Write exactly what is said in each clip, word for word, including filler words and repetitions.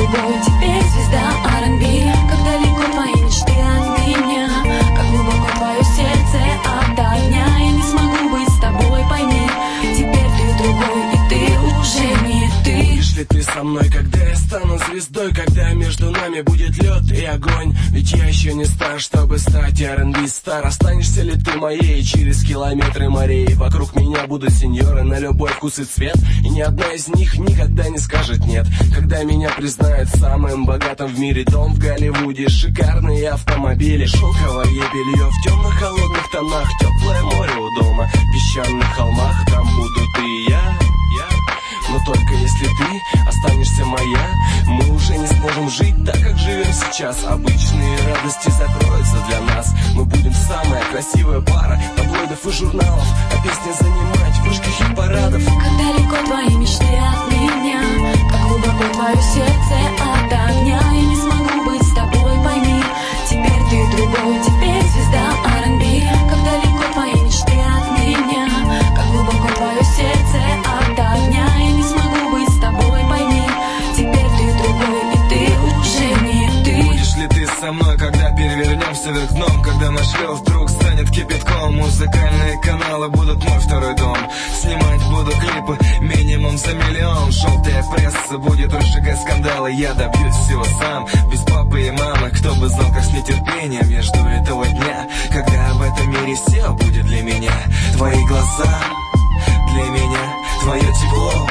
другой, теперь звезда ар энд би. Как далеко твои мечты от меня, как глубоко твое сердце от огня. Я не смогу быть с тобой, пойми, теперь ты другой, и ты уже не ты. Будешь ли ты со мной, когда я стану звездой, когда между нами будет лед и огонь? Ведь я еще не стар, чтобы стать ар энд би стар. Останешься ли ты моей через километры морей? Вокруг меня будут сеньоры на любой вкус и цвет, и ни одна из них никогда не скажет нет. Когда меня признают самым богатым в мире, дом в Голливуде, шикарные автомобили, шелковое белье в темных холодных тонах, теплое море у дома, в песчаных холмах, там буду ты и я, я. Но только если ты останешься моя, мы уже не сможем жить так, как живем сейчас. Обычные радости закроются для нас. Мы будем самая красивая пара таблоидов и журналов, а песни занимать вышки хит-парадов. Как далеко твои мечты от меня, как глубоко твое сердце от огня. Я не смогу быть с тобой, пойми, теперь ты другой, теперь звезда ар энд би. Как далеко твои мечты от меня, как глубоко твое сердце от огня. Я не смогу быть с тобой, пойми, теперь ты другой, и ты уже не ты. Будешь ли ты со мной, когда перевернемся вверх дном, когда наш лед вдруг станет кипятком? Музыкальные каналы будут мой второй дом. Снимать буду клипы минимум за миллион. Желтая пресса будет разжигать скандалы. Я добьюсь всего сам, без папы и мамы. Кто бы знал, как с нетерпением я жду этого дня, когда в этом мире все будет для меня. Твои глаза для меня, твое тепло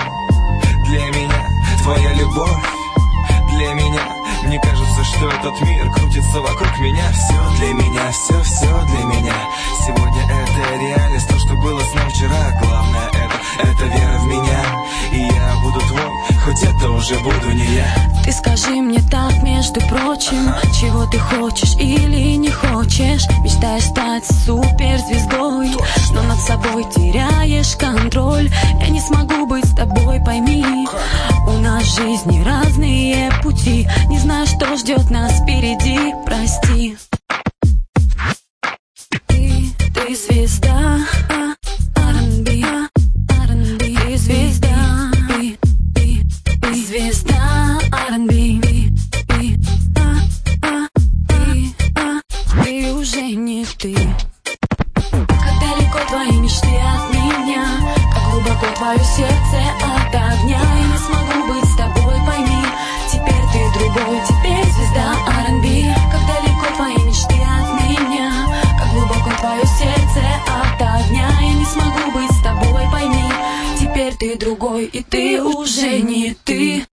для меня, твоя любовь для меня. Мне кажется, что этот мир крутится вокруг меня. Все для меня, все, все для меня. Сегодня это реальность, то, что было с нами вчера. Главное это, это вера в меня. И я буду твой, хоть это уже буду не я. Ты скажи мне так, между прочим, ага. Чего ты хочешь или не хочешь? Мечтаешь стать суперзвездой, точно. Но над собой теряешь контроль. Я не смогу быть с тобой, пойми, у нас в жизни разные пути. Не знаю, что ждет нас впереди, прости. Ты, ты звезда ар энд би, ар энд би. Ты звезда, ты, ты, ты звезда ар энд би. Ты, а, а, ты, а, ты уже не ты. Как далеко твои мечты от меня, как глубоко твое сердце от огня. Я не смогу быть с тобой, пойми, теперь ты другой, теперь звезда ар энд би. Как далеко твои мечты от меня, как глубоко твое сердце от огня. Я не смогу быть с тобой, пойми, теперь ты другой, и ты уже не ты.